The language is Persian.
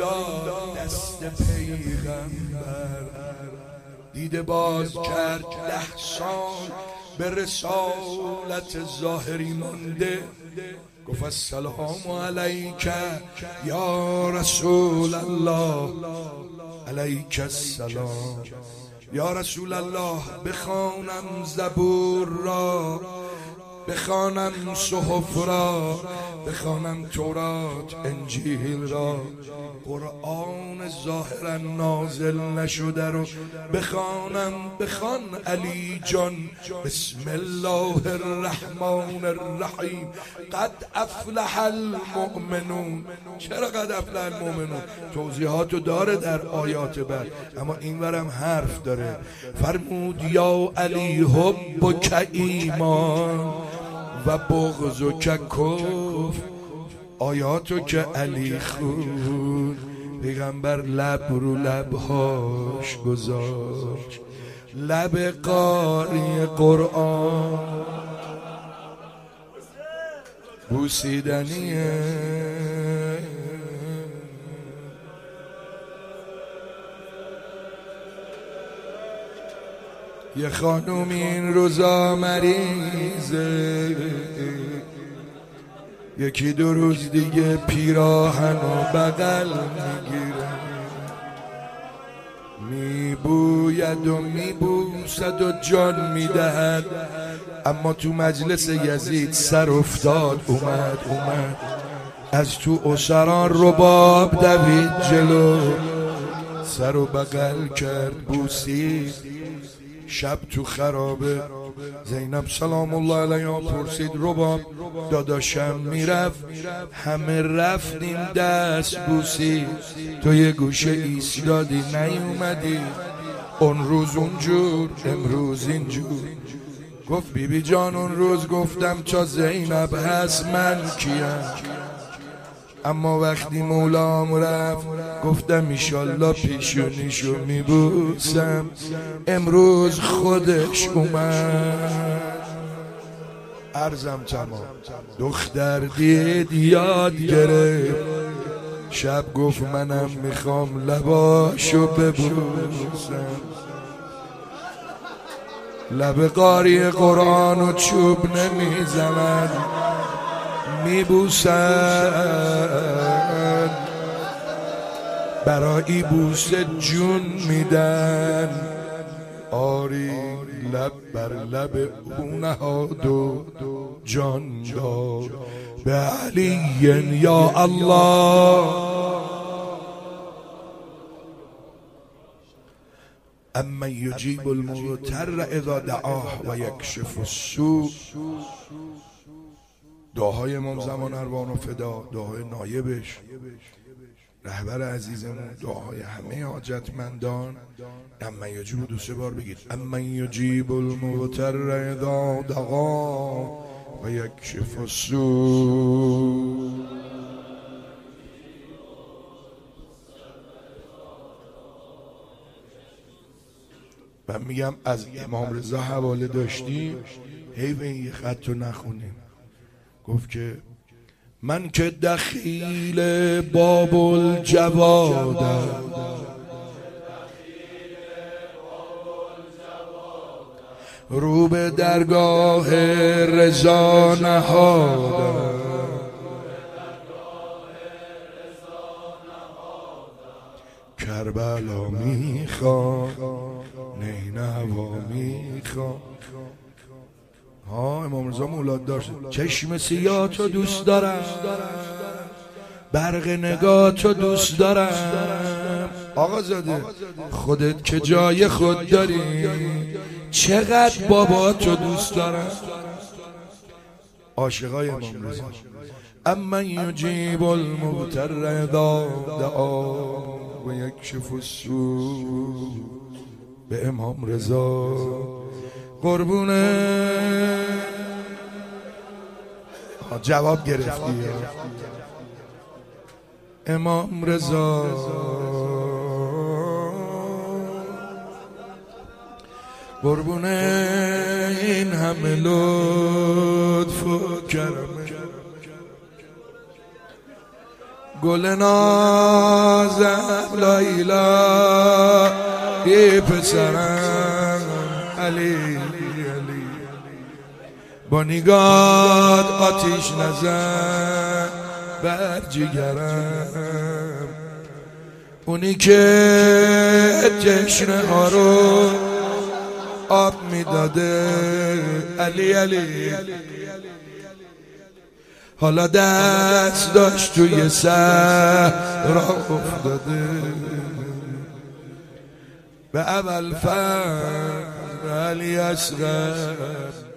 داد دست پیغمبر، دیده باز کرد 10 سال به رسالت ظاهری مانده. گفت السلام علیک یا رسول الله. علیک السلام. یا رسول الله بخوانم زبور را، بخوانم صحف را، بخوانم تورات انجیل را، قرآن ظاهرا نازل نشده رو بخوانم. بخوان علی جان بسم الله الرحمن الرحیم قد افلح المؤمنون. چرا قد افلح المؤمنون؟ توضیحاتو داره در آیات بعد، اما اینورم حرف داره. فرمود یا علی حبک ایمان و بغضک کفر. آیاتو که علی خون، پیغمبر لب رو لبهاش گذاشت، لب قاری قرآن بوسیدنیه. یه خانوم این روزا مریضه، یکی 2 روز دیگه پیراهن و بغل میگیره، میبوید و میبوسد و جان میدهد. اما تو مجلس یزید سر افتاد، اومد از تو اسران رباب دوید جلو، سر و بغل کرد بوسید. شب تو خرابه زینب سلام الله علیها پرسید رباب داداشم میرفت؟ همه رفتیم دست بوسی، تو یه گوشه ایستادی نیومدی. اون روز اونجور امروز اینجور. گفت بیبی جان اون روز گفتم تا زینب هست من کیم، اما وقتی مولام رفت گفتم ایشالله پیشونیشو میبوسم. امروز خودش اومد. عرضم تمام. دختر دید یاد گرفت، شب گفت منم میخوام لباشو ببوسم. لب قاری قرآن و چوب نمیزنن، میبوسن، برای بوسه جون میدن. آری لب بر لب او نهاد و جان داد به علی یا الله. اما یجیب المضطر اذا دعاه و یکشف السوء. دعاهای امام زمان اروان و فدا، دعاهای نایبش رهبر عزیزمون، دعاهای همه حاجتمندان. اما یجیب 2-3 بار بگید اما یجیب المضطر اذا دعا و یکشف السوء. و میگم از امام رضا حواله داشتیم، حیف این خط رو نخونیم. گفت که من که دخیل باب الجوادم، رو به درگاه رضا نهادم، کربلا میخوام نینوا میخوام. امام رضا مولاد داشت. چشم سیاه تو دوست دارم، برق نگاه تو دوست دارم. آقا زاده خودت که جای خود داری، چقدر بابا تو دوست دارم. عاشقای امام رضا. اما یجیب المضطر اذا دعا و یکشف السوء. به امام رضا قربونه. جواب گرفتی امام رضا. قربونه این همه لطف و کرم. گل نازم لیلا یه پسرم علی با نگات آتیش نزن بر جگرم، اونی که تشنه ها رو آب میداده علی حالا دست داشت توی صحرا افتاده به اول فر علی اصغر